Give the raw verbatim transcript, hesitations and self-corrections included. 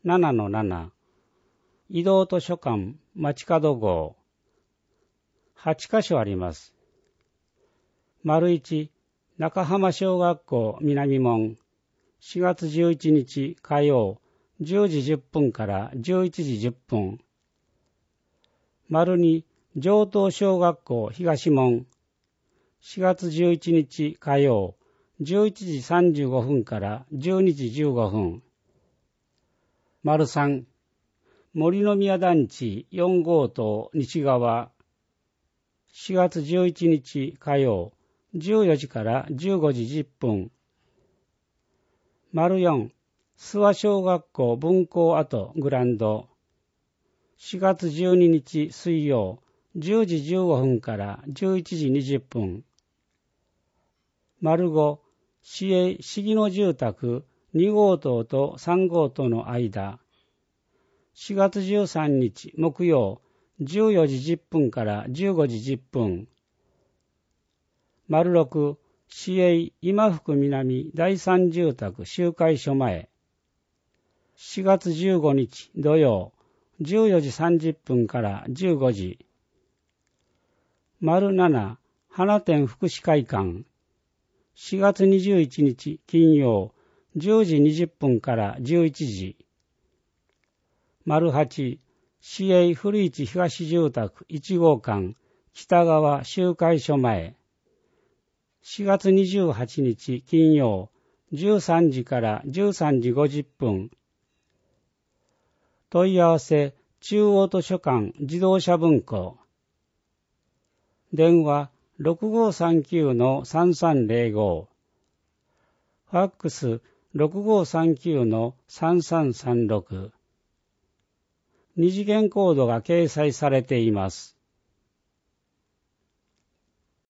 ななのなな、移動図書館街角号、はちカ所あります。丸いち、中浜小学校南門、しがつじゅういちにち火曜、じゅうじじゅっぷんからじゅういちじじゅっぷん。丸に、城東小学校東門、しがつじゅういちにち火曜、じゅういちじさんじゅうごふんからじゅうにじじゅうごふん。丸さん、森の宮団地よん号棟西側、しがつじゅういちにち火曜、じゅうよじからじゅうごじじゅっぷん。丸よん、諏訪小学校分校跡グランド、しがつじゅうににち水曜、じゅうじじゅうごふんからじゅういちじにじゅっぷん。丸ご、市営杉野住宅に号棟とさん号棟の間、しがつじゅうさんにち木曜、じゅうよじじゅっぷんからじゅうごじじゅっぷん。丸ろく、市営今福南第三住宅集会所前、しがつじゅうごにち土曜、じゅうよじさんじゅっぷんからじゅうごじ。丸なな、花店福祉会館、しがつにじゅういちにち金曜、じゅうじにじゅっぷんからじゅういちじ。丸はち、市営古市東住宅いち号館北側集会所前、しがつにじゅうはちにち金曜、じゅうさんじからじゅうさんじごじゅっぷん。問い合わせ中央図書館自動車文庫。電話 ろくごーさんきゅうのさんさんぜろご。ファックス ろくごーさんきゅうのさんさんさんろく。二次元コードが掲載されています。